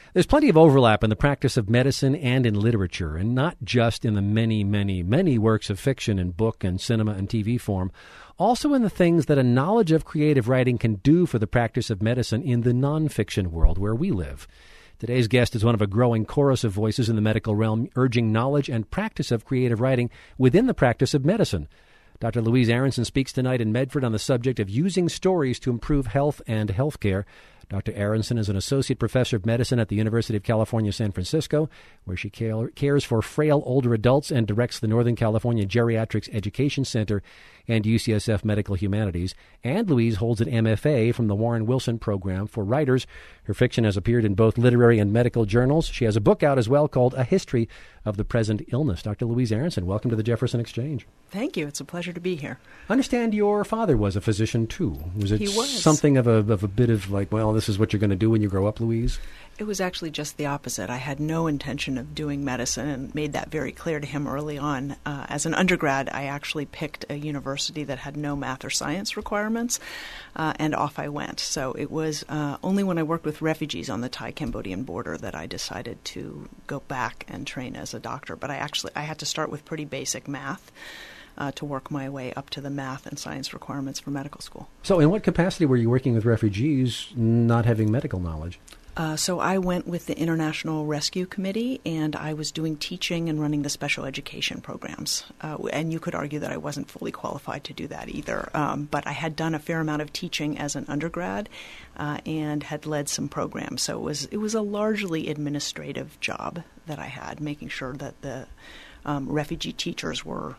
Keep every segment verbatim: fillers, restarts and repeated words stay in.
There's plenty of overlap in the practice of medicine and in literature, and not just in the many, many, many works of fiction in book and cinema and T V form, also in the things that a knowledge of creative writing can do for the practice of medicine in the nonfiction world where we live. Today's guest is one of a growing chorus of voices in the medical realm urging knowledge and practice of creative writing within the practice of medicine. Doctor Louise Aronson speaks tonight in Medford on the subject of using stories to improve health and healthcare. Doctor Aronson is an associate professor of medicine at the University of California, San Francisco, where she cares for frail older adults and directs the Northern California Geriatrics Education Center and U C S F Medical Humanities. And Louise holds an M F A from the Warren Wilson Program for Writers. Her fiction has appeared in both literary and medical journals. She has a book out as well called A History of the Present Illness. Doctor Louise Aronson, welcome to the Jefferson Exchange. Thank you. It's a pleasure to be here. I understand your father was a physician, too. Was it he was. something of a, of a bit of like, well, this is what you're going to do when you grow up, Louise? It was actually just the opposite. I had no intention of doing medicine and made that very clear to him early on. Uh, as an undergrad, I actually picked a university that had no math or science requirements, uh, and off I went. So it was uh, only when I worked with refugees on the Thai-Cambodian border that I decided to go back and train as a doctor. But I actually I had to start with pretty basic math uh, to work my way up to the math and science requirements for medical school. So in what capacity were you working with refugees not having medical knowledge? Uh, so I went with the International Rescue Committee, and I was doing teaching and running the special education programs. Uh, and you could argue that I wasn't fully qualified to do that either. Um, but I had done a fair amount of teaching as an undergrad uh, and had led some programs. So it was it was a largely administrative job that I had, making sure that the um, refugee teachers were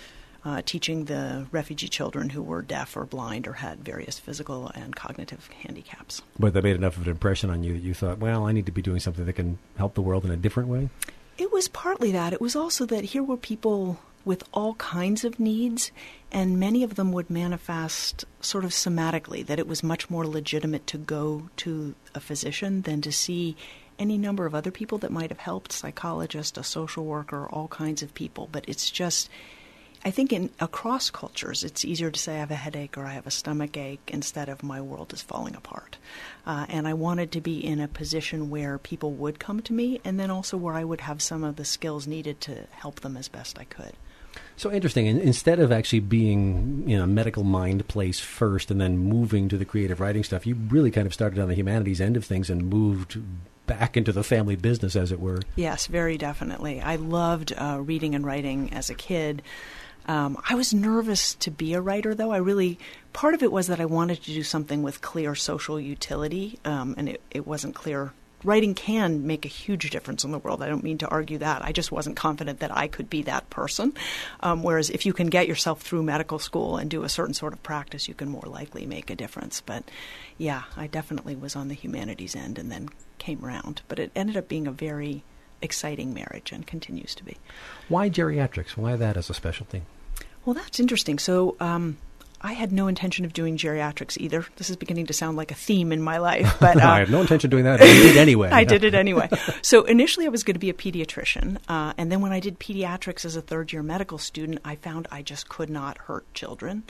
Uh, teaching the refugee children who were deaf or blind or had various physical and cognitive handicaps. But that made enough of an impression on you that you thought, well, I need to be doing something that can help the world in a different way? It was partly that. It was also that here were people with all kinds of needs, and many of them would manifest sort of somatically, that it was much more legitimate to go to a physician than to see any number of other people that might have helped, psychologist, a social worker, all kinds of people. But it's just, I think in across cultures, it's easier to say I have a headache or I have a stomach ache instead of my world is falling apart. Uh, and I wanted to be in a position where people would come to me, and then also where I would have some of the skills needed to help them as best I could. So interesting. In, instead of actually being in a medical mind place first and then moving to the creative writing stuff, you really kind of started on the humanities end of things and moved back into the family business, as it were. Yes, very definitely. I loved uh, reading and writing as a kid. Um, I was nervous to be a writer, though. I really, part of it was that I wanted to do something with clear social utility, um, and it, it wasn't clear. Writing can make a huge difference in the world. I don't mean to argue that. I just wasn't confident that I could be that person. Um, whereas if you can get yourself through medical school and do a certain sort of practice, you can more likely make a difference. But yeah, I definitely was on the humanities end and then came around. But it ended up being a very exciting marriage and continues to be. Why geriatrics? Why that as a specialty? Well, that's interesting. So um, I had no intention of doing geriatrics either. This is beginning to sound like a theme in my life. But uh, I had no intention of doing that. I did anyway. I did it anyway. So initially I was going to be a pediatrician. Uh, and then when I did pediatrics as a third-year medical student, I found I just could not hurt children,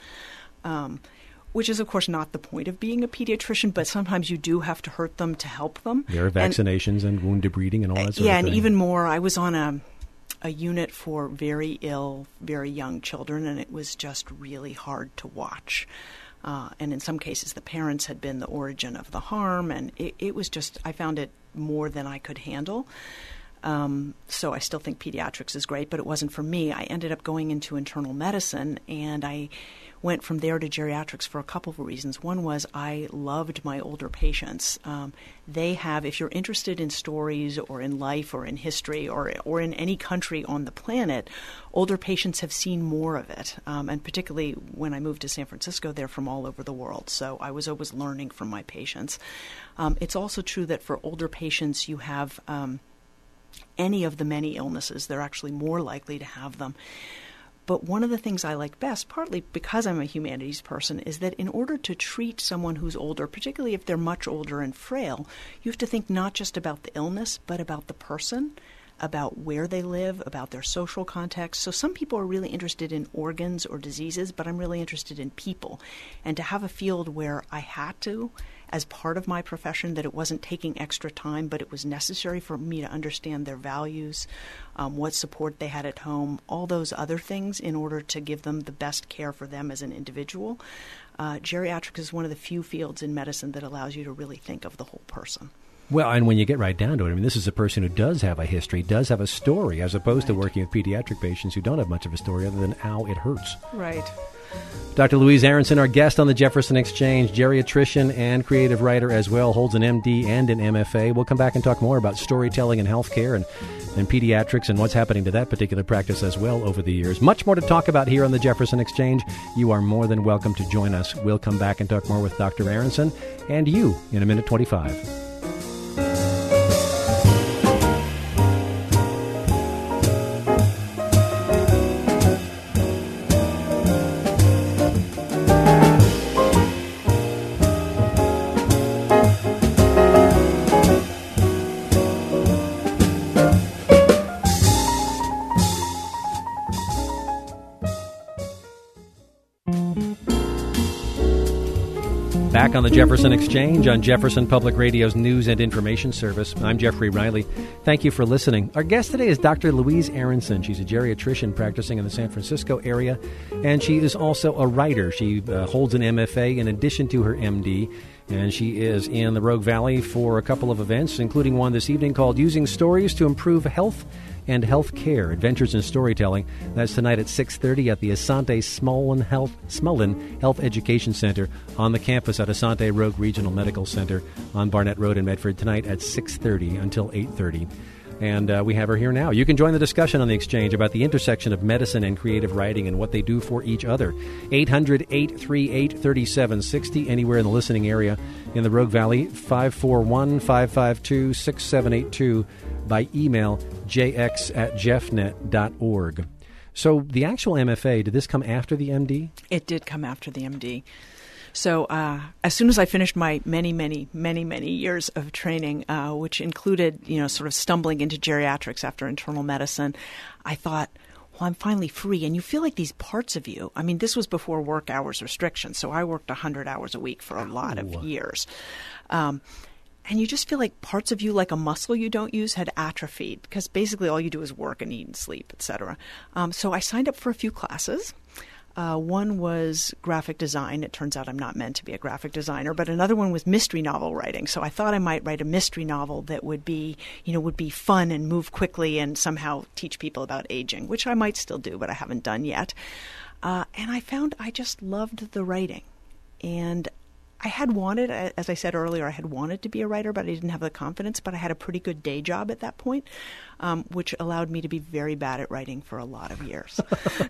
um, which is, of course, not the point of being a pediatrician, but sometimes you do have to hurt them to help them. There are vaccinations and, and wound debriding and all that sort yeah, of thing. And even more, I was on a... a unit for very ill, very young children, and it was just really hard to watch. Uh, and in some cases, the parents had been the origin of the harm, and it, it was just, I found it more than I could handle. Um, so I still think pediatrics is great, but it wasn't for me. I ended up going into internal medicine, and I went from there to geriatrics for a couple of reasons. One was I loved my older patients. Um, they have, if you're interested in stories or in life or in history or or in any country on the planet, older patients have seen more of it. Um, and particularly when I moved to San Francisco, they're from all over the world. So I was always learning from my patients. Um, it's also true that for older patients, you have um, any of the many illnesses. They're actually more likely to have them. But one of the things I like best, partly because I'm a humanities person, is that in order to treat someone who's older, particularly if they're much older and frail, you have to think not just about the illness, but about the person. about where they live, about their social context. So some people are really interested in organs or diseases, but I'm really interested in people. And to have a field where I had to, as part of my profession, that it wasn't taking extra time, but it was necessary for me to understand their values, um, what support they had at home, all those other things in order to give them the best care for them as an individual. Uh, geriatrics is one of the few fields in medicine that allows you to really think of the whole person. Well, and when you get right down to it, I mean, this is a person who does have a history, does have a story, as opposed Right. to working with pediatric patients who don't have much of a story other than, ow, it hurts. Right. Doctor Louise Aronson, our guest on the Jefferson Exchange, geriatrician and creative writer as well, holds an M D and an M F A. We'll come back and talk more about storytelling and healthcare and, and pediatrics and what's happening to that particular practice as well over the years. Much more to talk about here on the Jefferson Exchange. You are more than welcome to join us. We'll come back and talk more with Doctor Aronson and you in a minute twenty-five. Back on the Jefferson Exchange on Jefferson Public Radio's News and Information Service. I'm Jeffrey Riley. Thank you for listening. Our guest today is Doctor Louise Aronson. She's a geriatrician practicing in the San Francisco area, and she is also a writer. She uh, holds an M F A in addition to her M D, and she is in the Rogue Valley for a couple of events, including one this evening called Using Stories to Improve Health and Health Care, Adventures in Storytelling. That's tonight at six thirty at the Asante Smullen Health, Smullen Health Education Center on the campus at Asante Rogue Regional Medical Center on Barnett Road in Medford, tonight at six thirty until eight thirty. And uh, we have her here now. You can join the discussion on the Exchange about the intersection of medicine and creative writing and what they do for each other. eight hundred, eight three eight, three seven six zero, anywhere in the listening area in the Rogue Valley, five four one, five five two, six seven eight two, by email, j x at jeffnet dot org. So the actual M F A, did this come after the M D? It did come after the M D. So uh, as soon as I finished my many, many, many, many years of training, uh, which included, you know, sort of stumbling into geriatrics after internal medicine, I thought, well, I'm finally free. And you feel like these parts of you, I mean, this was before work hours restrictions, so I worked one hundred hours a week for a lot of years. Um, and you just feel like parts of you, like a muscle you don't use, had atrophied, because basically all you do is work and eat and sleep, et cetera. Um, so I signed up for a few classes. Uh, one was graphic design. It turns out I'm not meant to be a graphic designer, but another one was mystery novel writing. So I thought I might write a mystery novel that would be, you know, would be fun and move quickly and somehow teach people about aging, which I might still do, but I haven't done yet. Uh, and I found I just loved the writing. And I had wanted, as I said earlier, I had wanted to be a writer, but I didn't have the confidence. But I had a pretty good day job at that point, um, which allowed me to be very bad at writing for a lot of years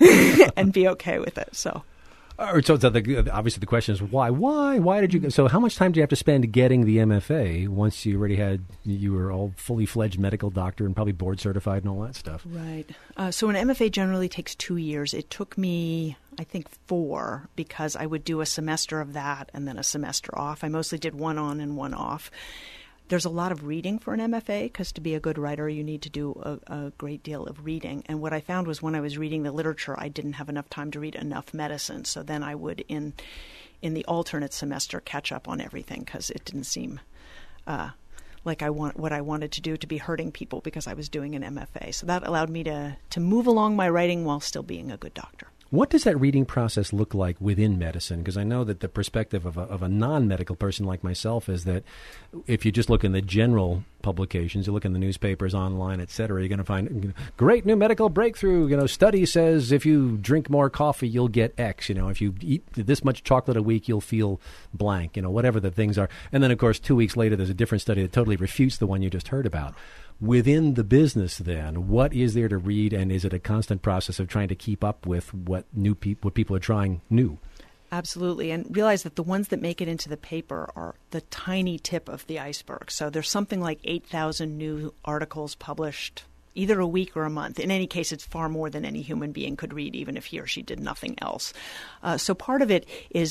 and be okay with it. So, Uh, so the, obviously the question is why? Why? Why did you go? So how much time do you have to spend getting the M F A once you already had, you were all fully fledged medical doctor and probably board certified and all that stuff? Right. Uh, so an M F A generally takes two years. It took me, I think, four, because I would do a semester of that and then a semester off. I mostly did one on and one off. There's a lot of reading for an M F A, because to be a good writer, you need to do a, a great deal of reading. And what I found was when I was reading the literature, I didn't have enough time to read enough medicine. So then I would, in in the alternate semester, catch up on everything, because it didn't seem uh, like I want what I wanted to do to be hurting people, because I was doing an M F A. So that allowed me to to move along my writing while still being a good doctor. What does that reading process look like within medicine? Because I know that the perspective of a, of a non-medical person like myself is that if you just look in the general publications, you look in the newspapers, online, et cetera, you're going to find you know, great new medical breakthrough. You know, study says if you drink more coffee, you'll get X. You know, if you eat this much chocolate a week, you'll feel blank. You know, whatever the things are. And then, of course, two weeks later, there's a different study that totally refutes the one you just heard about. Within the business, then, what is there to read, and is it a constant process of trying to keep up with what new peop- what people are trying new? Absolutely, and realize that the ones that make it into the paper are the tiny tip of the iceberg. So there's something like eight thousand new articles published either a week or a month. In any case, it's far more than any human being could read, even if he or she did nothing else. Uh, so part of it is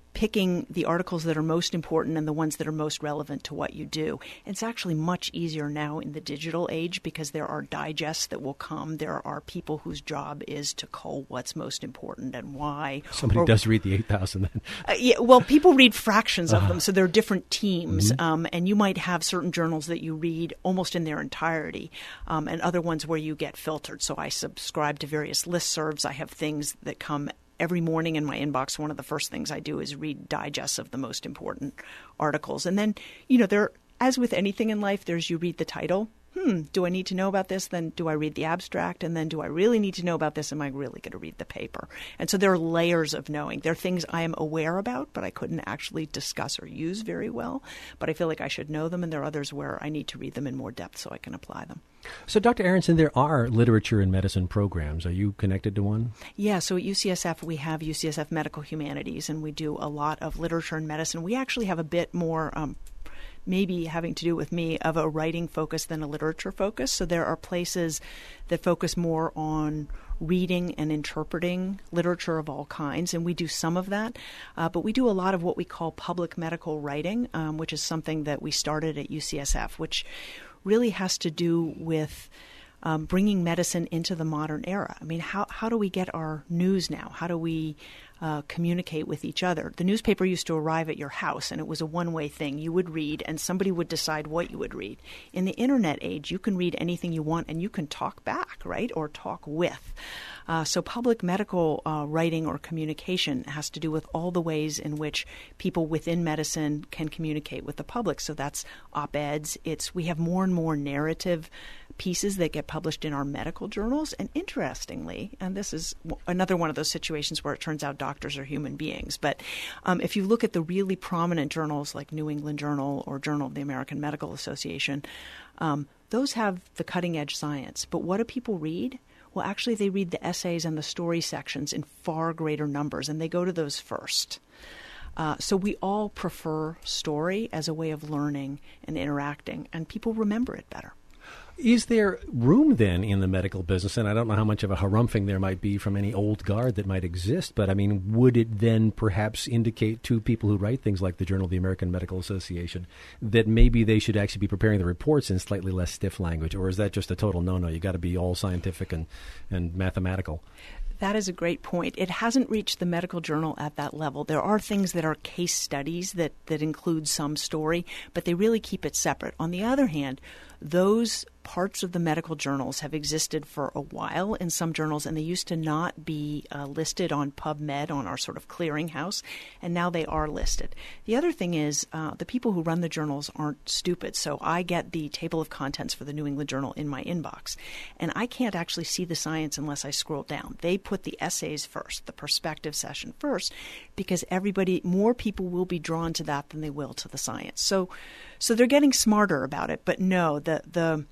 picking the articles that are most important and the ones that are most relevant to what you do. It's actually much easier now in the digital age because there are digests that will come. There are people whose job is to cull what's most important and why. Somebody or, does read the eight thousand then. Uh, yeah, well, people read fractions of uh, them, so there are different teams. Mm-hmm. Um, and you might have certain journals that you read almost in their entirety um, and other ones where you get filtered. So I subscribe to various listservs. I have things that come every morning in my inbox. One of the first things I do is read digests of the most important articles. And then, you know, there, as with anything in life, there's you read the title. Hmm, do I need to know about this? Then do I read the abstract? And then do I really need to know about this? Am I really going to read the paper? And so there are layers of knowing. There are things I am aware about, but I couldn't actually discuss or use very well. But I feel like I should know them. And there are others where I need to read them in more depth so I can apply them. So, Doctor Aronson, there are literature and medicine programs. Are you connected to one? Yeah, so at U C S F, we have U C S F Medical Humanities, and we do a lot of literature and medicine. We actually have a bit more um, maybe having to do with me, of a writing focus than a literature focus. So there are places that focus more on reading and interpreting literature of all kinds, and we do some of that. Uh, but we do a lot of what we call public medical writing, um, which is something that we started at U C S F, which really has to do with um, bringing medicine into the modern era. I mean, how how do we get our news now? How do we uh, communicate with each other? The newspaper used to arrive at your house, and it was a one-way thing. You would read, and somebody would decide what you would read. In the internet age, you can read anything you want, and you can talk back, right, or talk with. Uh, so public medical uh, writing or communication has to do with all the ways in which people within medicine can communicate with the public. So that's op-eds. It's we have more and more narrative pieces that get published in our medical journals. And interestingly, and this is another one of those situations where it turns out doctors are human beings, but um, if you look at the really prominent journals like New England Journal or Journal of the American Medical Association, um, those have the cutting-edge science. But what do people read? Well, actually, they read the essays and the story sections in far greater numbers, and they go to those first. Uh, so we all prefer story as a way of learning and interacting, and people remember it better. Is there room then in the medical business, and I don't know how much of a harumphing there might be from any old guard that might exist, but I mean, would it then perhaps indicate to people who write things like the Journal of the American Medical Association that maybe they should actually be preparing the reports in slightly less stiff language, or is that just a total no-no? You got to be all scientific and, and mathematical. That is a great point. It hasn't reached the medical journal at that level. There are things that are case studies that, that include some story, but they really keep it separate. On the other hand, those parts of the medical journals have existed for a while in some journals, and they used to not be uh, listed on PubMed, on our sort of clearinghouse, and now they are listed. The other thing is uh, the people who run the journals aren't stupid, so I get the table of contents for the New England Journal in my inbox, and I can't actually see the science unless I scroll down. They put the essays first, the perspective session first, because everybody, more people will be drawn to that than they will to the science. So, so they're getting smarter about it, but no, the the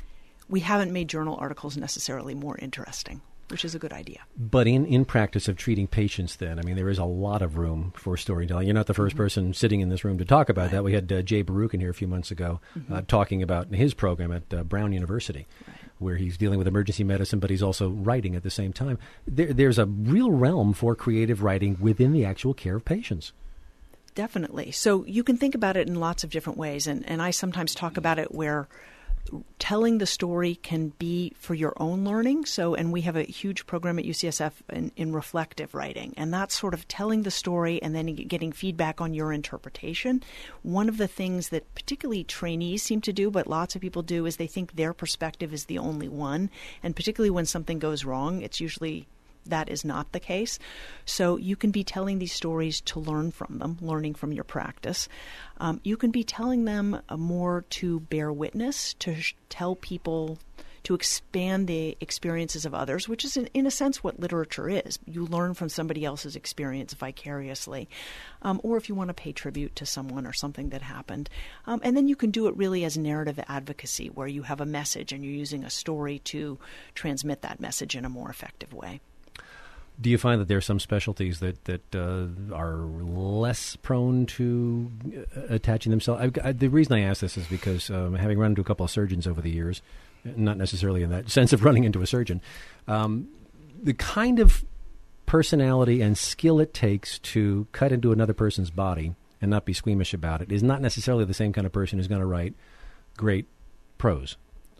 we haven't made journal articles necessarily more interesting, which is a good idea. But in, in practice of treating patients then, I mean, there is a lot of room for storytelling. You're not the first mm-hmm. person sitting in this room to talk about right. that. We had uh, Jay Baruch in here a few months ago mm-hmm. uh, talking about his program at uh, Brown University, right. where he's dealing with emergency medicine, but he's also writing at the same time. There, there's a real realm for creative writing within the actual care of patients. Definitely. So you can think about it in lots of different ways, and, and I sometimes talk about it where telling the story can be for your own learning. So, and we have a huge program at U C S F in, in reflective writing, and that's sort of telling the story and then getting feedback on your interpretation. One of the things that particularly trainees seem to do, but lots of people do, is they think their perspective is the only one. And particularly when something goes wrong, it's usually that is not the case. So you can be telling these stories to learn from them, learning from your practice. Um, you can be telling them uh, more to bear witness, to sh- tell people, to expand the experiences of others, which is in, in a sense what literature is. You learn from somebody else's experience vicariously. Um, or if you want to pay tribute to someone or something that happened. Um, and then you can do it really as narrative advocacy, where you have a message and you're using a story to transmit that message in a more effective way. Do you find that there are some specialties that, that uh, are less prone to uh, attaching themselves? I, I, the reason I ask this is because um, having run into a couple of surgeons over the years, not necessarily in that sense of running into a surgeon, um, the kind of personality and skill it takes to cut into another person's body and not be squeamish about it is not necessarily the same kind of person who's going to write great prose.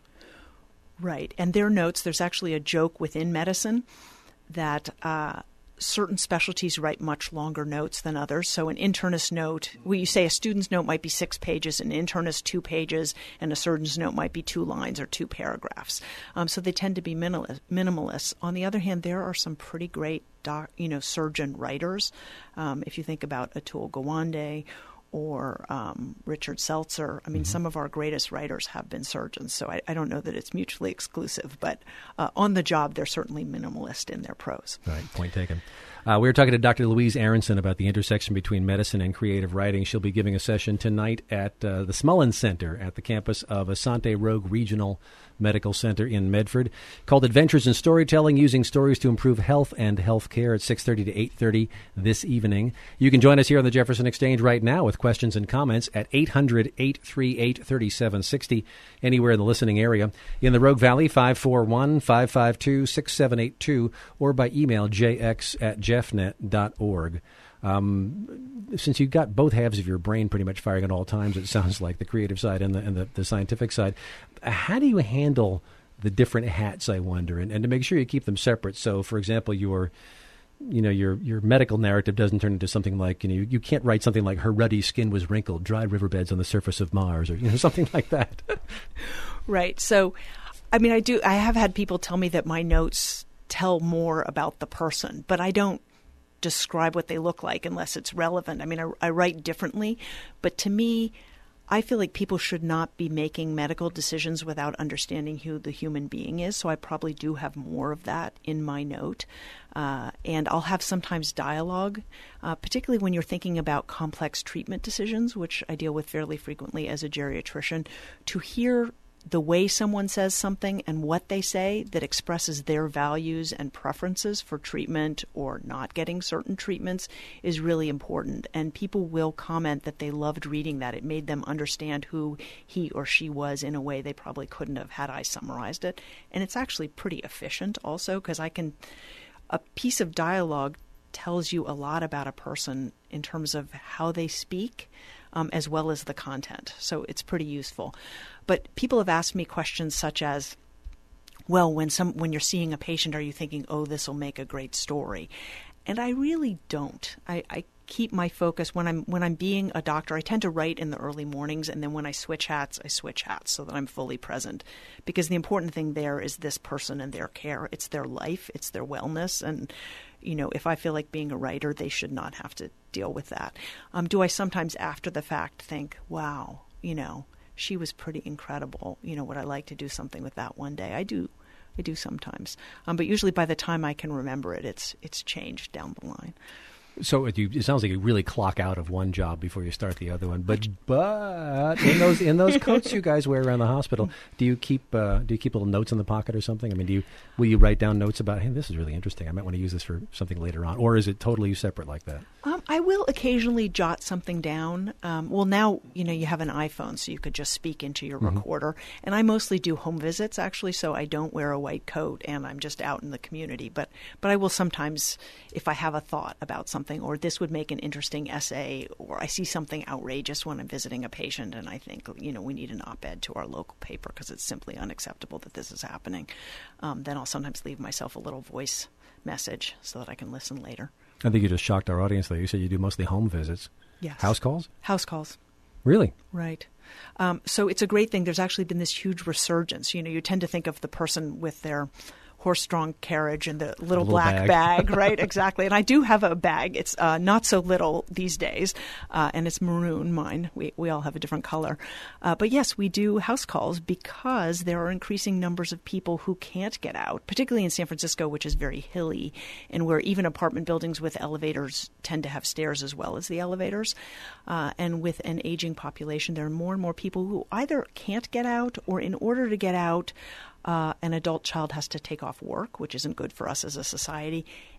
Right. And their notes, there's actually a joke within medicine that uh, certain specialties write much longer notes than others. So an internist note, well, you say a student's note might be six pages, an internist two pages, and a surgeon's note might be two lines or two paragraphs. Um, so they tend to be minimalist, minimalist. On the other hand, there are some pretty great doc, you know, surgeon writers. Um, if you think about Atul Gawande or um, Richard Seltzer. I mean, mm-hmm. some of our greatest writers have been surgeons, so I, I don't know that it's mutually exclusive, but uh, on the job, they're certainly minimalist in their prose. Right, point taken. Uh, we were talking to Doctor Louise Aronson about the intersection between medicine and creative writing. She'll be giving a session tonight at uh, the Smullen Center at the campus of Asante Rogue Regional Medical Center in Medford, called Adventures in Storytelling, Using Stories to Improve Health and Healthcare at six thirty to eight thirty this evening. You can join us here on the Jefferson Exchange right now with questions and comments at eight hundred, eight three eight, three seven six zero, anywhere in the listening area. In the Rogue Valley, five four one, five five two, six seven eight two, or by email, jx at jeffnet dot org. Um, since you've got both halves of your brain pretty much firing at all times, it sounds like, the creative side and the and the, the scientific side, how do you handle the different hats, I wonder, and, and to make sure you keep them separate? So, for example, your you know your your medical narrative doesn't turn into something like, you know, you, you can't write something like her ruddy skin was wrinkled, dry riverbeds on the surface of Mars, or, you know, something like that. Right. So, I mean, I do. I have had people tell me that my notes tell more about the person, but I don't describe what they look like unless it's relevant. I mean, I, I write differently, but to me, I feel like people should not be making medical decisions without understanding who the human being is. So I probably do have more of that in my note. Uh, and I'll have sometimes dialogue, uh, particularly when you're thinking about complex treatment decisions, which I deal with fairly frequently as a geriatrician, to hear the way someone says something and what they say that expresses their values and preferences for treatment or not getting certain treatments is really important. And people will comment that they loved reading that. It made them understand who he or she was in a way they probably couldn't have had I summarized it. And it's actually pretty efficient also, because I can, a piece of dialogue tells you a lot about a person in terms of how they speak, Um, as well as the content. So it's pretty useful. But people have asked me questions such as, well, when some when you're seeing a patient, are you thinking, oh, this will make a great story? And I really don't. I, I keep my focus when I'm when I'm being a doctor. I tend to write in the early mornings, and then when I switch hats, I switch hats so that I'm fully present. Because the important thing there is this person and their care. It's their life. It's their wellness. And you know, if I feel like being a writer, they should not have to deal with that. Um, do I sometimes after the fact think, wow, you know, she was pretty incredible. You know, would I like to do something with that one day? I do. I do sometimes. Um, but usually by the time I can remember it, it's it's changed down the line. So it, you, it sounds like you really clock out of one job before you start the other one. But but in those in those coats you guys wear around the hospital, do you keep uh, do you keep little notes in the pocket or something? I mean, do you will you write down notes about, hey, this is really interesting, I might want to use this for something later on, or is it totally separate like that? Um, I will occasionally jot something down. Um, well, now you know you have an iPhone, so you could just speak into your mm-hmm. recorder. And I mostly do home visits actually, so I don't wear a white coat, and I'm just out in the community. But but I will sometimes, if I have a thought about something, or this would make an interesting essay, or I see something outrageous when I'm visiting a patient and I think, you know, we need an op-ed to our local paper because it's simply unacceptable that this is happening, um, then I'll sometimes leave myself a little voice message so that I can listen later. I think you just shocked our audience, though. You said you do mostly home visits. Yes. House calls? House calls. Really? Right. Um, so it's a great thing. There's actually been this huge resurgence. You know, you tend to think of the person with their horse-drawn carriage and the little, little black bag, bag right? Exactly. And I do have a bag. It's uh, not so little these days, uh, and it's maroon, mine. We we all have a different color. Uh, but yes, we do house calls because there are increasing numbers of people who can't get out, particularly in San Francisco, which is very hilly, and where even apartment buildings with elevators tend to have stairs as well as the elevators. Uh, and with an aging population, there are more and more people who either can't get out, or in order to get out, Uh, an adult child has to take off work, which isn't good for us as a society,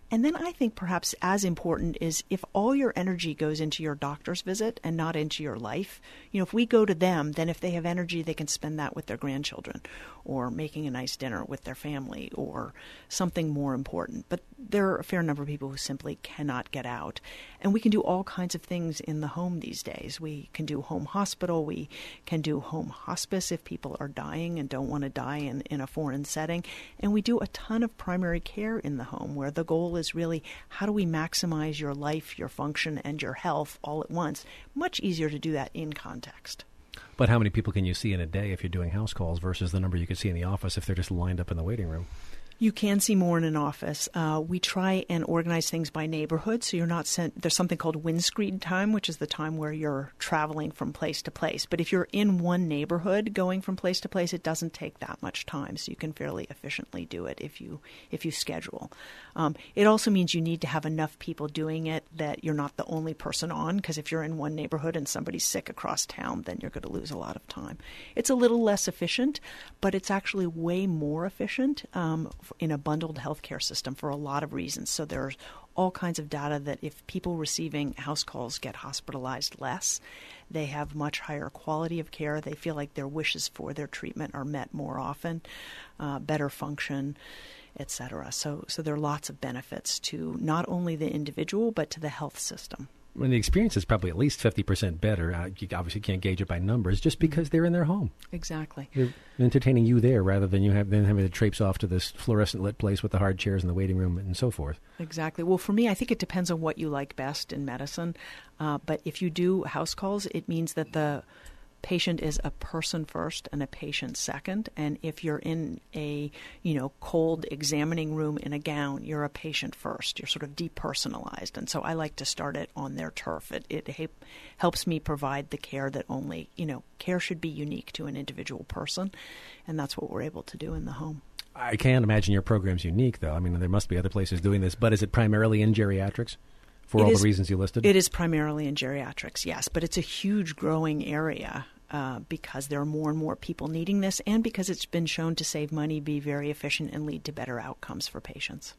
And then I think perhaps as important is if all your energy goes into your doctor's visit and not into your life, you know, if we go to them, then if they have energy, they can spend that with their grandchildren or making a nice dinner with their family or something more important. But there are a fair number of people who simply cannot get out. And we can do all kinds of things in the home these days. We can do home hospital. We can do home hospice if people are dying and don't want to die in, in a foreign setting. And we do a ton of primary care in the home where the goal is really how do we maximize your life, your function, and your health all at once. Much easier to do that in context. But how many people can you see in a day if you're doing house calls versus the number you could see in the office if they're just lined up in the waiting room? You can see more in an office. Uh, we try and organize things by neighborhood, so you're not sent. There's something called windscreen time, which is the time where you're traveling from place to place. But if you're in one neighborhood going from place to place, it doesn't take that much time, so you can fairly efficiently do it if you if you schedule. Um, it also means you need to have enough people doing it that you're not the only person on, because if you're in one neighborhood and somebody's sick across town, then you're going to lose a lot of time. It's a little less efficient, but it's actually way more efficient um, in a bundled healthcare system for a lot of reasons. So there's all kinds of data that if people receiving house calls get hospitalized less, they have much higher quality of care. They feel like their wishes for their treatment are met more often, uh, better function, et cetera. So, so there are lots of benefits to not only the individual, but to the health system. When the experience is probably at least fifty percent better, uh, you obviously can't gauge it by numbers, just because they're in their home. Exactly. They're entertaining you there rather than you have then having to traipse off to this fluorescent lit place with the hard chairs in the waiting room and so forth. Exactly. Well, for me, I think it depends on what you like best in medicine. Uh, but if you do house calls, it means that the patient is a person first and a patient second. And if you're in a, you know, cold examining room in a gown, you're a patient first. You're sort of depersonalized. And so I like to start it on their turf. It, it ha- helps me provide the care that only, you know, care should be unique to an individual person. And that's what we're able to do in the home. I can't imagine your program's unique, though. I mean, there must be other places doing this. But is it primarily in geriatrics? For It all is- the reasons you listed? It is primarily in geriatrics, yes, but it's a huge growing area uh, because there are more and more people needing this and because it's been shown to save money, be very efficient, and lead to better outcomes for patients.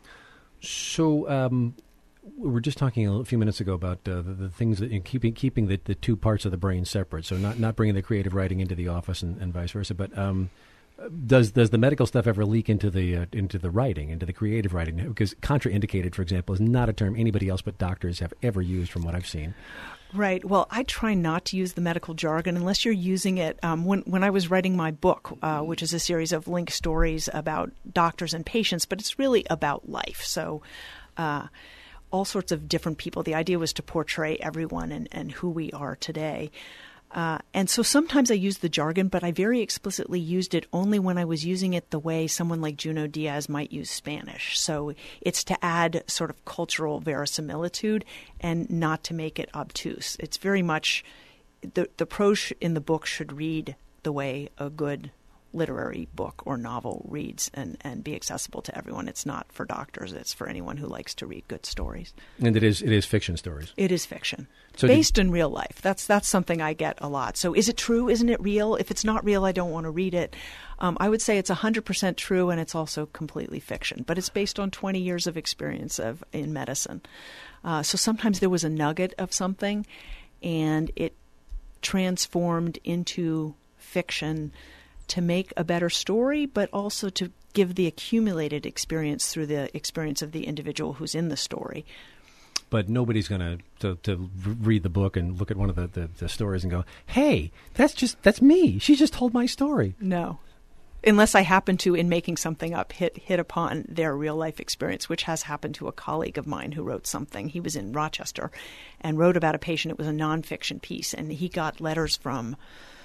So um, we were just talking a few minutes ago about uh, the, the things that in keeping keeping the, the two parts of the brain separate, so not, not bringing the creative writing into the office and, and vice versa, but... Um, Does does the medical stuff ever leak into the uh, into the writing, into the creative writing? Because contraindicated, for example, is not a term anybody else but doctors have ever used from what I've seen. Right. Well, I try not to use the medical jargon unless you're using it. Um, when when I was writing my book, uh, which is a series of linked stories about doctors and patients, but it's really about life. So uh, all sorts of different people. The idea was to portray everyone and, and who we are today. Uh, and so sometimes I use the jargon, but I very explicitly used it only when I was using it the way someone like Junot Diaz might use Spanish. So it's to add sort of cultural verisimilitude and not to make it obtuse. It's very much the, the prose in the book should read the way a good literary book or novel reads and, and be accessible to everyone. It's not for doctors. It's for anyone who likes to read good stories. And it is it is fiction stories. It is fiction. So based in real life. That's that's something I get a lot. So is it true? Isn't it real? If it's not real, I don't want to read it. Um, I would say it's one hundred percent true, and it's also completely fiction. But it's based on twenty years of experience of in medicine. Uh, so sometimes there was a nugget of something, and it transformed into fiction to make a better story, but also to give the accumulated experience through the experience of the individual who's in the story. But nobody's going to to read the book and look at one of the, the, the stories and go, hey, that's just that's me. She just told my story. No. Unless I happen to, in making something up, hit hit upon their real-life experience, which has happened to a colleague of mine who wrote something. He was in Rochester and wrote about a patient. It was a nonfiction piece, and he got letters from,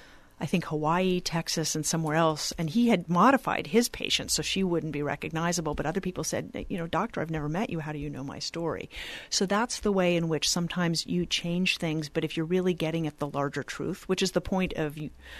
I think, Hawaii, Texas, and somewhere else. And he had modified his patient so she wouldn't be recognizable. But other people said, you know, doctor, I've never met you. How do you know my story? So that's the way in which sometimes you change things. But if you're really getting at the larger truth, which is the point of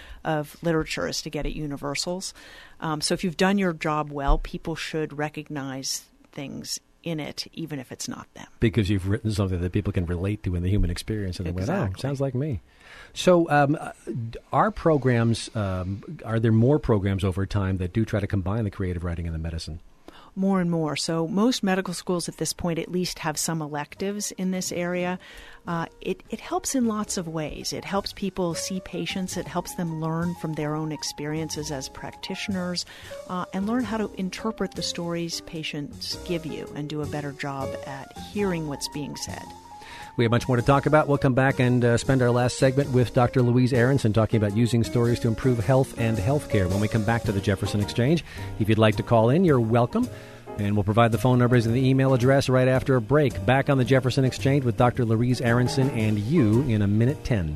of literature, is to get at universals. Um, so if you've done your job well, people should recognize things in it, even if it's not them. Because you've written something that people can relate to in the human experience. And they Exactly. went, oh, sounds like me. So um, are programs, um, are there more programs over time that do try to combine the creative writing and the medicine? more and more. So most medical schools at this point at least have some electives in this area. Uh, it, it helps in lots of ways. It helps people see patients. It helps them learn from their own experiences as practitioners uh, and learn how to interpret the stories patients give you and do a better job at hearing what's being said. We have much more to talk about. We'll come back and uh, spend our last segment with Doctor Louise Aronson talking about using stories to improve health and healthcare when we come back to the Jefferson Exchange. If you'd like to call in, you're welcome. And we'll provide the phone numbers and the email address right after a break. Back on the Jefferson Exchange with Doctor Louise Aronson and you in a minute ten.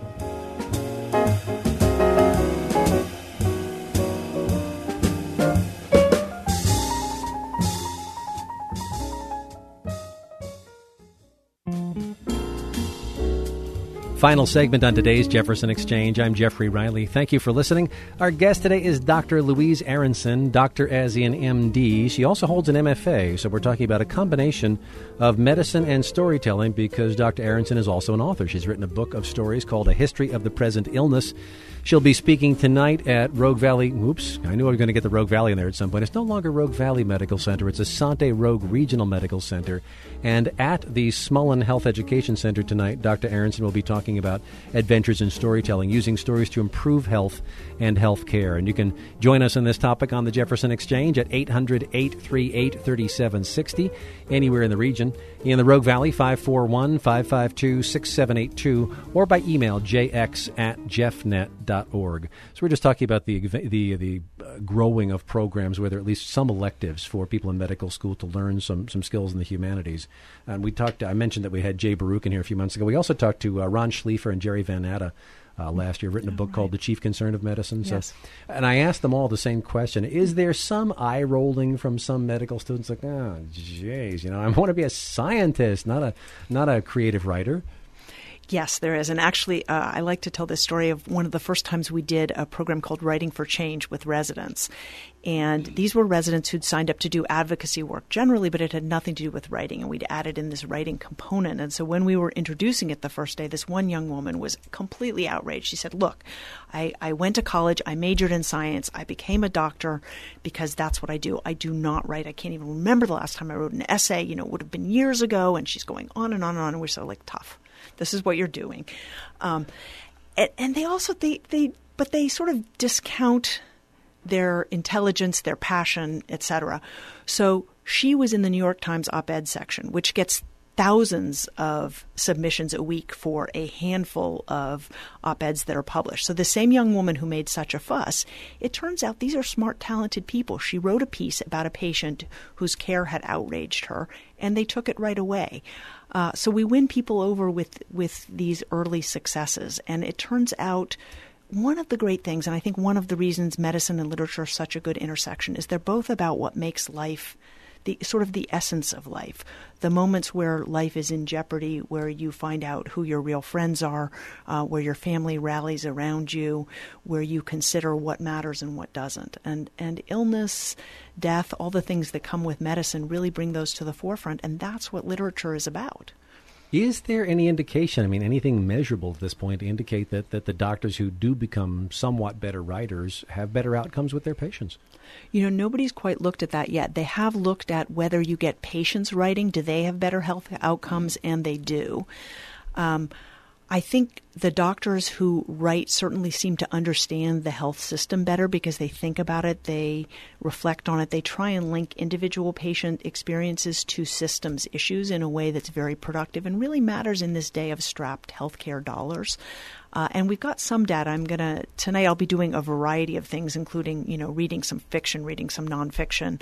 Final segment on today's Jefferson Exchange. I'm Jeffrey Riley. Thank you for listening. Our guest today is Doctor Louise Aronson, doctor as in M D. She also holds an M F A, so we're talking about a combination of medicine and storytelling because Doctor Aronson is also an author. She's written a book of stories called A History of the Present Illness. She'll be speaking tonight at Rogue Valley. Oops, I knew I was going to get the Rogue Valley in there at some point. It's no longer Rogue Valley Medical Center. It's Asante Rogue Regional Medical Center. And at the Smullen Health Education Center tonight, Doctor Aronson will be talking about adventures in storytelling, using stories to improve health and health care. And you can join us on this topic on the Jefferson Exchange at eight hundred, eight three eight, three seven six zero, anywhere in the region. In the Rogue Valley, five four one, five five two, six seven eight two, or by email, jx at jeffnet dot org. So we're just talking about the the the uh, growing of programs where there are at least some electives for people in medical school to learn some some skills in the humanities. And we talked. I mentioned that we had Jay Baruch in here a few months ago. We also talked to uh, Ron Schliefer and Jerry Van Natta uh, last year, written a book oh, right. called The Chief Concern of Medicine. So, yes. And I asked them all the same question. Is there some eye rolling from some medical students like, oh, jeez, you know, I want to be a scientist, not a not a creative writer? Yes, there is. And actually, uh, I like to tell this story of one of the first times we did a program called Writing for Change with residents. And these were residents who'd signed up to do advocacy work generally, but it had nothing to do with writing. And we'd added in this writing component. And so when we were introducing it the first day, this one young woman was completely outraged. She said, look, I, I went to college. I majored in science. I became a doctor because that's what I do. I do not write. I can't even remember the last time I wrote an essay. You know, it would have been years ago. And she's going on and on and on. And we're so like, tough. This is what you're doing. Um, and, and they also, they, they, but they sort of discount their intelligence, their passion, et cetera. So she was in the New York Times op-ed section, which gets thousands of submissions a week for a handful of op-eds that are published. So the same young woman who made such a fuss, it turns out these are smart, talented people. She wrote a piece about a patient whose care had outraged her, and they took it right away. Uh, so we win people over with, with these early successes. And it turns out one of the great things, and I think one of the reasons medicine and literature are such a good intersection, is they're both about what makes life, the sort of the essence of life, the moments where life is in jeopardy, where you find out who your real friends are, uh, where your family rallies around you, where you consider what matters and what doesn't. And, and illness, death, all the things that come with medicine really bring those to the forefront, and that's what literature is about. Is there any indication, I mean, anything measurable at this point to indicate that, that the doctors who do become somewhat better writers have better outcomes with their patients? You know, nobody's quite looked at that yet. They have looked at whether you get patients writing. Do they have better health outcomes? And they do. Um, I think the doctors who write certainly seem to understand the health system better because they think about it, they reflect on it, they try and link individual patient experiences to systems issues in a way that's very productive and really matters in this day of strapped healthcare dollars. Uh, and we've got some data. I'm going to, tonight I'll be doing a variety of things, including, you know, reading some fiction, reading some nonfiction,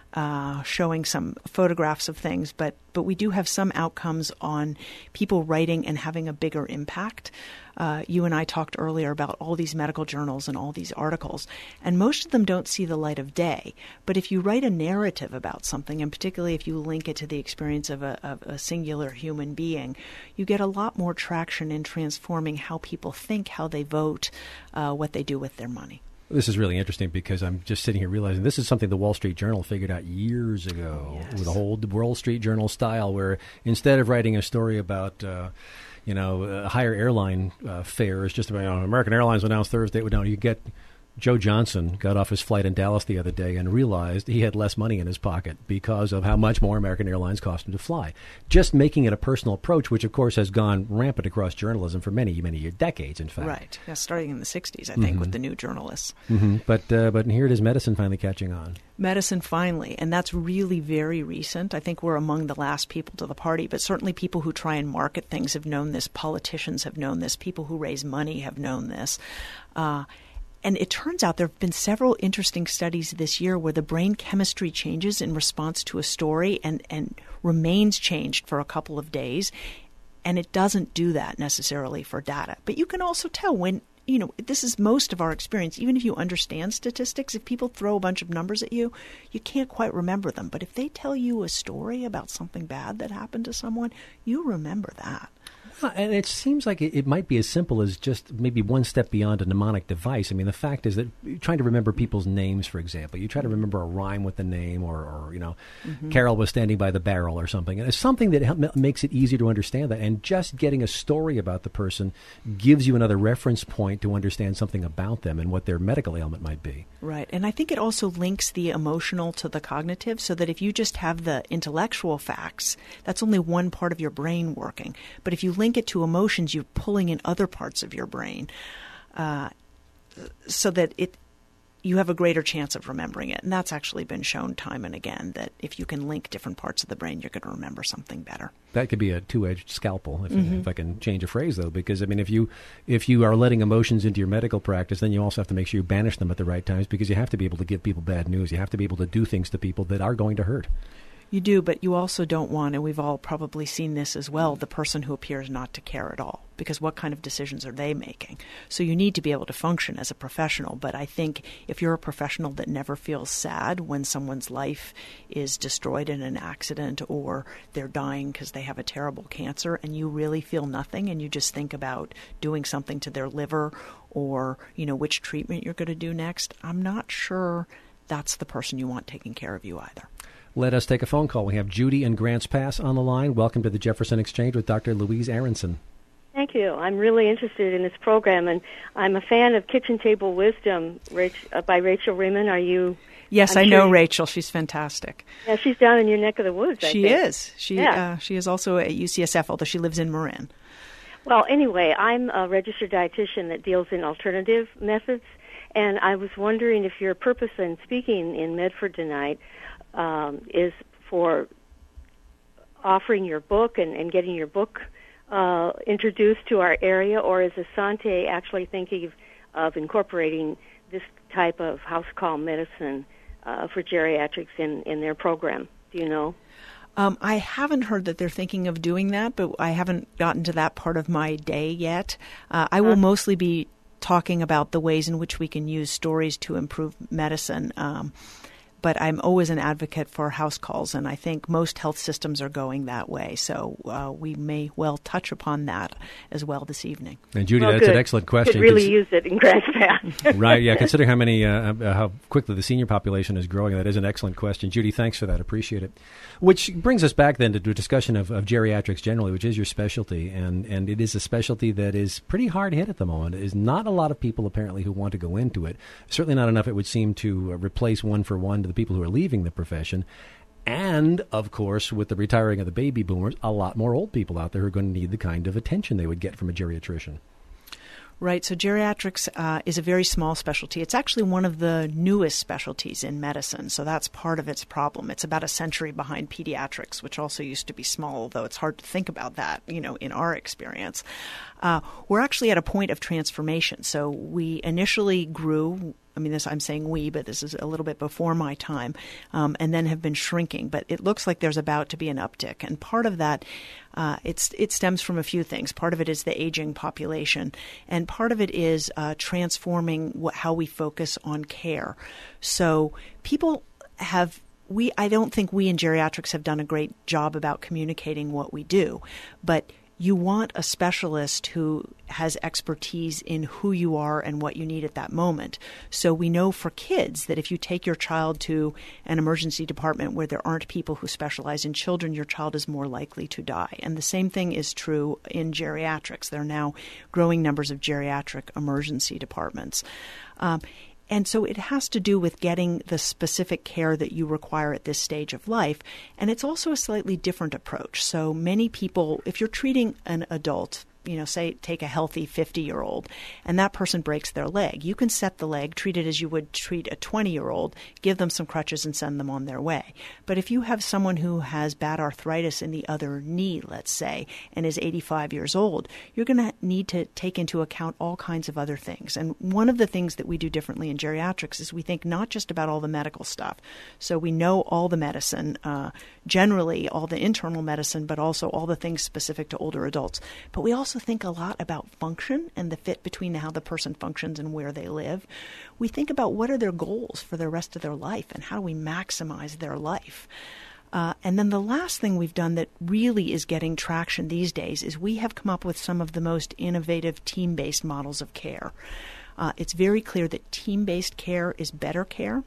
uh, showing some photographs of things. But, but we do have some outcomes on people writing and having a bigger impact. Uh, you and I talked earlier about all these medical journals and all these articles, and most of them don't see the light of day. But if you write a narrative about something, and particularly if you link it to the experience of a, of a singular human being, you get a lot more traction in transforming how people think, how they vote, uh, what they do with their money. This is really interesting because I'm just sitting here realizing this is something the Wall Street Journal figured out years ago yes. with the whole Wall Street Journal style, where instead of writing a story about uh, you know, uh, higher airline uh, fares, just about, you know, American Airlines announced Thursday, no, you get Joe Johnson got off his flight in Dallas the other day and realized he had less money in his pocket because of how much more American Airlines cost him to fly. Just making it a personal approach, which, of course, has gone rampant across journalism for many, many years, decades, in fact. Right. Yeah, starting in the sixties, I think, mm-hmm. with the new journalists. Mm-hmm. But, uh, but here it is, medicine finally catching on. Medicine finally, and that's really very recent. I think we're among the last people to the party, but certainly people who try and market things have known this. Politicians have known this. People who raise money have known this. Uh, And it turns out there have been several interesting studies this year where the brain chemistry changes in response to a story and, and remains changed for a couple of days. And it doesn't do that necessarily for data. But you can also tell when, you know, this is most of our experience. Even if you understand statistics, if people throw a bunch of numbers at you, you can't quite remember them. But if they tell you a story about something bad that happened to someone, you remember that. And it seems like it, it might be as simple as just maybe one step beyond a mnemonic device. I mean, the fact is that trying to remember people's names, for example, you try to remember a rhyme with the name or, or you know, mm-hmm. Carol was standing by the barrel or something. And it's something that help, makes it easier to understand that. And just getting a story about the person gives you another reference point to understand something about them and what their medical ailment might be. Right. And I think it also links the emotional to the cognitive so that if you just have the intellectual facts, that's only one part of your brain working. But if you link it to emotions, you're pulling in other parts of your brain uh, so that it you have a greater chance of remembering it. And that's actually been shown time and again that if you can link different parts of the brain, you're going to remember something better. That could be a two-edged scalpel, if, mm-hmm. if I can change a phrase, though, because, I mean, if you if you are letting emotions into your medical practice, then you also have to make sure you banish them at the right times because you have to be able to give people bad news. You have to be able to do things to people that are going to hurt. You do, but you also don't want, and we've all probably seen this as well, the person who appears not to care at all, because what kind of decisions are they making? So you need to be able to function as a professional, but I think if you're a professional that never feels sad when someone's life is destroyed in an accident or they're dying because they have a terrible cancer and you really feel nothing and you just think about doing something to their liver or, you know, which treatment you're going to do next, I'm not sure that's the person you want taking care of you either. Let us take a phone call. We have Judy in Grants Pass on the line. Welcome to the Jefferson Exchange with Doctor Louise Aronson. Thank you. I'm really interested in this program, and I'm a fan of Kitchen Table Wisdom Rach- uh, by Rachel Remen. Are you? Yes, I'm I sure know you... Rachel. She's fantastic. Yeah, she's down in your neck of the woods, I She think. is. She, yeah. uh, she is also at U C S F, although she lives in Marin. Well, anyway, I'm a registered dietitian that deals in alternative methods, and I was wondering if your purpose in speaking in Medford tonight Um, is for offering your book and, and getting your book uh, introduced to our area, or is Asante actually thinking of, of incorporating this type of house call medicine uh, for geriatrics in, in their program? Do you know? Um, I haven't heard that they're thinking of doing that, but I haven't gotten to that part of my day yet. Uh, I will uh, mostly be talking about the ways in which we can use stories to improve medicine. Um, But I'm always an advocate for house calls, and I think most health systems are going that way. So uh, we may well touch upon that as well this evening. And Judy, well, that's good. an excellent question. You could really use it in Grants Pass. Right, yeah, considering how many, uh, how quickly the senior population is growing, that is an excellent question. Judy, thanks for that. Appreciate it. Which brings us back then to a discussion of, of geriatrics generally, which is your specialty, and, and it is a specialty that is pretty hard hit at the moment. There's not a lot of people apparently who want to go into it. Certainly not enough, it would seem, to uh, replace one for one to the people who are leaving the profession. And, of course, with the retiring of the baby boomers, a lot more old people out there who are going to need the kind of attention they would get from a geriatrician. Right. So geriatrics uh, is a very small specialty. It's actually one of the newest specialties in medicine. So that's part of its problem. It's about a century behind pediatrics, which also used to be small, although it's hard to think about that, you know, in our experience. Uh, we're actually at a point of transformation. So we initially grew. I mean, this I'm saying we, but this is a little bit before my time, um, and then have been shrinking. But it looks like there's about to be an uptick, and part of that, uh, it's it stems from a few things. Part of it is the aging population, and part of it is uh, transforming what, how we focus on care. So people have. We I don't think we in geriatrics have done a great job about communicating what we do, but you want a specialist who has expertise in who you are and what you need at that moment. So we know for kids that if you take your child to an emergency department where there aren't people who specialize in children, your child is more likely to die. And the same thing is true in geriatrics. There are now growing numbers of geriatric emergency departments. Um, And so it has to do with getting the specific care that you require at this stage of life. And it's also a slightly different approach. So many people, if you're treating an adult, you know, say take a healthy fifty-year-old and that person breaks their leg, you can set the leg, treat it as you would treat a twenty-year-old, give them some crutches and send them on their way. But if you have someone who has bad arthritis in the other knee, let's say, and is eighty-five years old, you're going to need to take into account all kinds of other things. And one of the things that we do differently in geriatrics is we think not just about all the medical stuff. So we know all the medicine, uh, generally all the internal medicine, but also all the things specific to older adults. But we also think a lot about function and the fit between how the person functions and where they live. We think about what are their goals for the rest of their life and how do we maximize their life. Uh, and then the last thing we've done that really is getting traction these days is we have come up with some of the most innovative team-based models of care. Uh, it's very clear that team-based care is better care.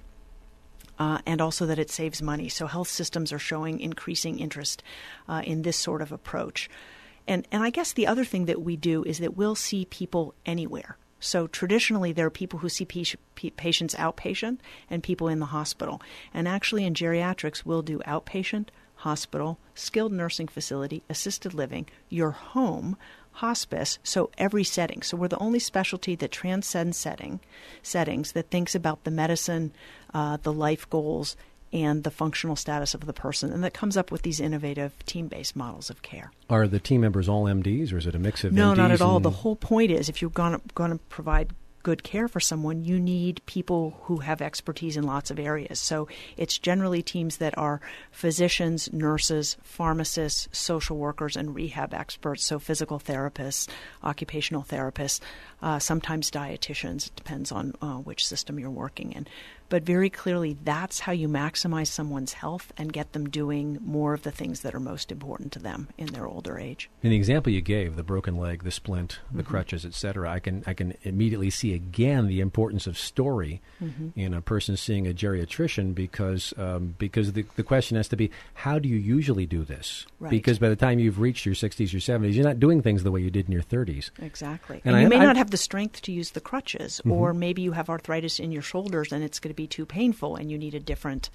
Uh, and also that it saves money. So health systems are showing increasing interest uh, in this sort of approach. And and I guess the other thing that we do is that we'll see people anywhere. So traditionally, there are people who see p- patients outpatient and people in the hospital. And actually in geriatrics, we'll do outpatient, hospital, skilled nursing facility, assisted living, your home, hospice, so every setting. So we're the only specialty that transcends setting, settings, that thinks about the medicine, uh, the life goals, and the functional status of the person, and that comes up with these innovative team-based models of care. Are the team members all M Ds, or is it a mix of no, M Ds? No, not at all. And... The whole point is if you're going to provide good care for someone, you need people who have expertise in lots of areas. So it's generally teams that are physicians, nurses, pharmacists, social workers, and rehab experts, so physical therapists, occupational therapists, uh, sometimes dietitians. It depends on uh, which system you're working in. But very clearly, that's how you maximize someone's health and get them doing more of the things that are most important to them in their older age. In the example you gave, the broken leg, the splint, the mm-hmm. crutches, et cetera, I can I can immediately see again the importance of story mm-hmm. in a person seeing a geriatrician because um, because the, the question has to be, how do you usually do this? Right. Because by the time you've reached your sixties or seventies, you're not doing things the way you did in your thirties. Exactly. And, and I, you may I, not have the strength to use the crutches, mm-hmm. or maybe you have arthritis in your shoulders and it's going to be too painful and you need a different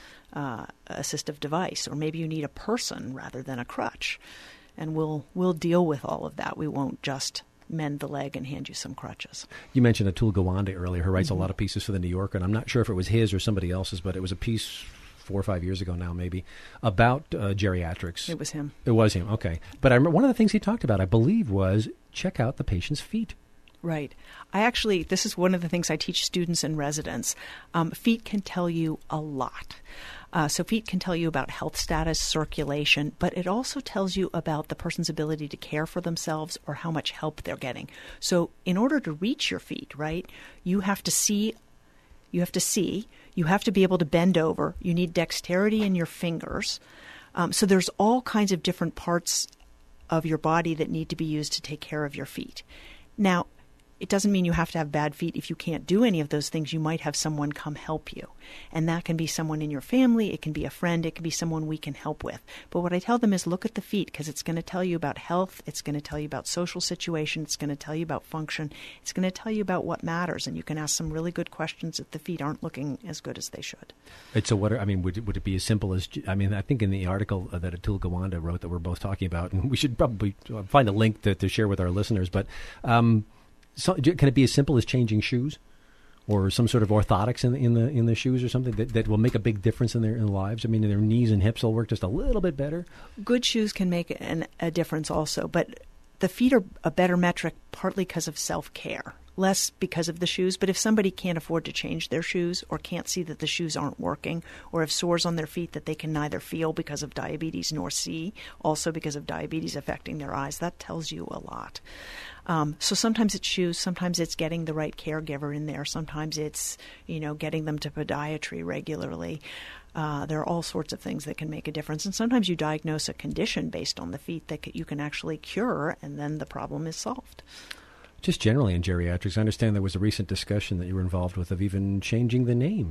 uh, assistive device, or maybe you need a person rather than a crutch. And we'll we'll deal with all of that. We won't just mend the leg and hand you some crutches. You mentioned Atul Gawande earlier, who writes mm-hmm. a lot of pieces for the New Yorker, and I'm not sure if it was his or somebody else's, but it was a piece four or five years ago now maybe, about uh, geriatrics. It was him. It was him, okay. But I remember one of the things he talked about, I believe, was check out the patient's feet. Right. I actually, this is one of the things I teach students and residents. Um, feet can tell you a lot. Uh, so feet can tell you about health status, circulation, but it also tells you about the person's ability to care for themselves or how much help they're getting. So in order to reach your feet, right, you have to see, you have to see, you have to be able to bend over. You need dexterity in your fingers. Um, so there's all kinds of different parts of your body that need to be used to take care of your feet. Now, it doesn't mean you have to have bad feet. If you can't do any of those things, you might have someone come help you. And that can be someone in your family. It can be a friend. It can be someone we can help with. But what I tell them is look at the feet, because it's going to tell you about health. It's going to tell you about social situation. It's going to tell you about function. It's going to tell you about what matters. And you can ask some really good questions if the feet aren't looking as good as they should. It's a what? Are, I mean, would it, would it be as simple as? I mean, I think in the article that Atul Gawande wrote that we're both talking about, and we should probably find a link to, to share with our listeners. But um, so, can it be as simple as changing shoes, or some sort of orthotics in the in the in the shoes, or something that, that will make a big difference in their in lives? I mean, their knees and hips will work just a little bit better. Good shoes can make an, a difference also, but the feet are a better metric partly because of self-care, less because of the shoes. But if somebody can't afford to change their shoes, or can't see that the shoes aren't working, or have sores on their feet that they can neither feel because of diabetes nor see, also because of diabetes affecting their eyes, that tells you a lot. Um, so sometimes it's shoes, sometimes it's getting the right caregiver in there, sometimes it's, you know, getting them to podiatry regularly. Uh, there are all sorts of things that can make a difference. And sometimes you diagnose a condition based on the feet that you can actually cure, and then the problem is solved. Just generally in geriatrics, I understand there was a recent discussion that you were involved with of even changing the name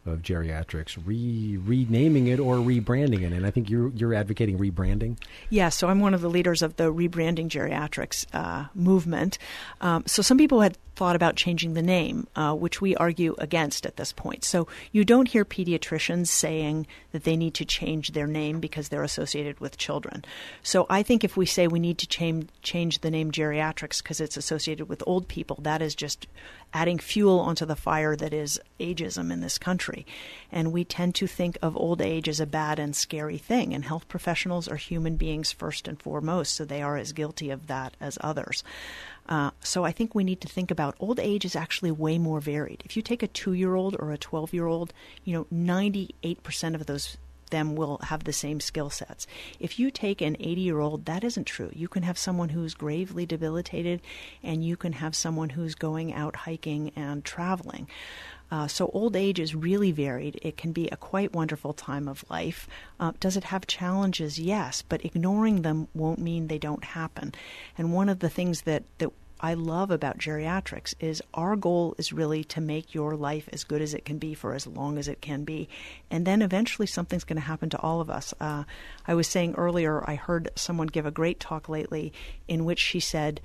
of geriatrics, re renaming it or rebranding it. And I think you're you're advocating rebranding. Yeah, so I'm one of the leaders of the rebranding geriatrics uh, movement. Um, so some people had thought about changing the name, uh, which we argue against at this point. So you don't hear pediatricians saying that they need to change their name because they're associated with children. So I think if we say we need to change change the name geriatrics because it's associated with old people, that is just adding fuel onto the fire that is ageism in this country. And we tend to think of old age as a bad and scary thing, and health professionals are human beings first and foremost, so they are as guilty of that as others. Uh, so I think we need to think about old age is actually way more varied. If you take a two-year-old or a twelve-year-old, you know, ninety-eight percent of those them will have the same skill sets. If you take an eighty-year-old, that isn't true. You can have someone who's gravely debilitated, and you can have someone who's going out hiking and traveling. Uh, so old age is really varied. It can be a quite wonderful time of life. Uh, does it have challenges? Yes, but ignoring them won't mean they don't happen. And one of the things that, that I love about geriatrics is our goal is really to make your life as good as it can be for as long as it can be. And then eventually something's going to happen to all of us. Uh, I was saying earlier, I heard someone give a great talk lately in which she said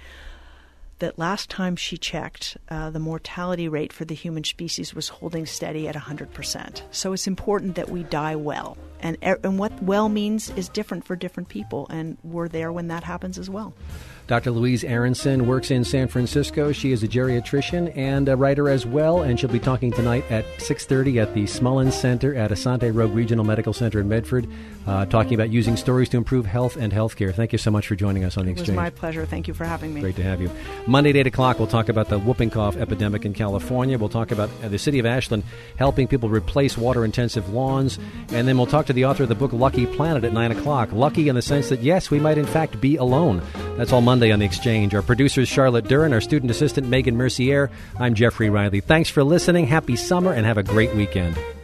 that last time she checked, uh, the mortality rate for the human species was holding steady at one hundred percent. So it's important that we die well. And, and what well means is different for different people, and we're there when that happens as well. Doctor Louise Aronson works in San Francisco. She is a geriatrician and a writer as well, and she'll be talking tonight at six thirty at the Smullins Center at Asante Rogue Regional Medical Center in Medford, uh, talking about using stories to improve health and healthcare. Thank you so much for joining us on The Exchange. It was my pleasure. Thank you for having me. Great to have you. Monday at eight o'clock, we'll talk about the whooping cough epidemic in California. We'll talk about uh, the city of Ashland helping people replace water-intensive lawns, and then we'll talk to the author of the book Lucky Planet at nine o'clock. Lucky in the sense that, yes, we might in fact be alone. That's all Monday on The Exchange. Our producer is Charlotte Duran, our student assistant Megan Mercier. I'm Jeffrey Riley. Thanks for listening. Happy summer and have a great weekend.